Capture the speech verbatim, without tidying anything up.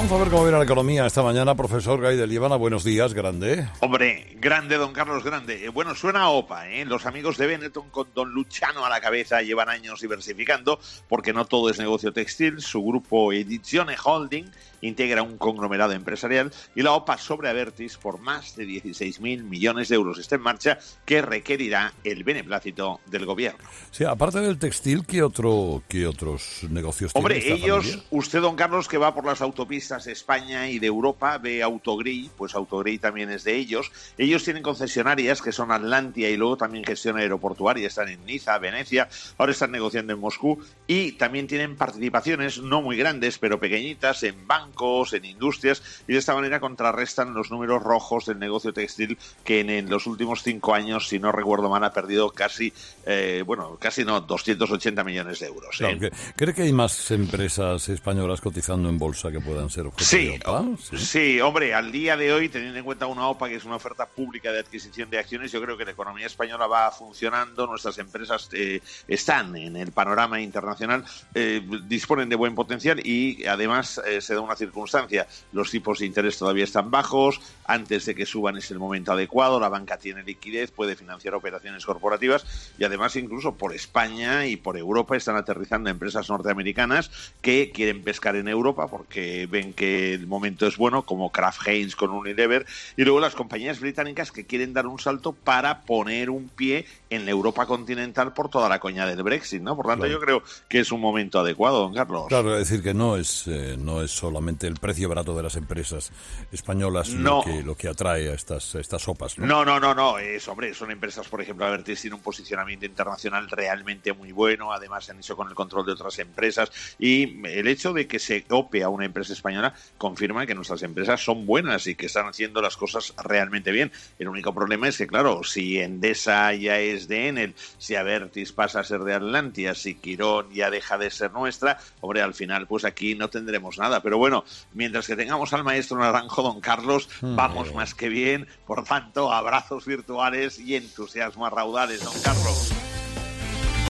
Vamos a ver cómo viene la economía esta mañana. Profesor Gay de Líbana, buenos días, grande. Hombre, grande, don Carlos, grande. Bueno, suena a OPA, ¿eh? Los amigos de Benetton con don Luciano a la cabeza llevan años diversificando, porque no todo es negocio textil. Su grupo Edizione Holding integra un conglomerado empresarial y la OPA sobre Abertis por más de dieciséis mil millones de euros está en marcha, que requerirá el beneplácito del gobierno. Sí, aparte del textil, ¿qué otro, qué otros negocios Hombre, tiene esta ellos, familia? usted, don Carlos, que va por las autopistas de España y de Europa, ve Autogrill, pues Autogrill también es de ellos. Ellos tienen concesionarias que son Atlantia y luego también gestión aeroportuaria, están en Niza, Venecia, ahora están negociando en Moscú y también tienen participaciones no muy grandes, pero pequeñitas en bancos, en industrias, y de esta manera contrarrestan los números rojos del negocio textil que en, en los últimos cinco años, si no recuerdo mal, ha perdido casi, eh, bueno, casi no, doscientos ochenta millones de euros. ¿eh? Claro, ¿cree que hay más empresas españolas cotizando en bolsa que puedan ser objeto Sí, de OPA? Sí. sí, hombre, al día de hoy, teniendo en cuenta una OPA que es una oferta pública de adquisición de acciones, yo creo que la economía española va funcionando, nuestras empresas eh, están en el panorama internacional, eh, disponen de buen potencial y además eh, se da una circunstancia, los tipos de interés todavía están bajos, antes de que suban es el momento adecuado, la banca tiene liquidez, puede financiar operaciones corporativas y además incluso por España y por Europa están aterrizando empresas norteamericanas que quieren pescar en Europa porque ven que el momento es bueno, como Kraft Heinz con Unilever, y luego las compañías británicas que quieren dar un salto para poner un pie en la Europa continental por toda la coña del Brexit, ¿no? Por tanto, claro, yo creo que es un momento adecuado, don Carlos. Claro, es decir, que no es eh, no es solamente el precio barato de las empresas españolas no. lo que lo que atrae a estas, a estas sopas, ¿no? No, no, no, no, es, hombre, son empresas, por ejemplo, Abertis tiene un posicionamiento internacional realmente muy bueno, además se han hecho con el control de otras empresas y el hecho de que se ope a una empresa española confirma que nuestras empresas son buenas y que están haciendo las cosas realmente bien. El único problema es que, claro, si Endesa ya es de Enel, si Abertis pasa a ser de Atlantia, si Quirón ya deja de ser nuestra, hombre, al final pues aquí no tendremos nada. Pero bueno, mientras que tengamos al maestro Naranjo, don Carlos, mm, vamos más que bien. Por tanto, abrazos virtuales y entusiasmo a raudales, don Carlos.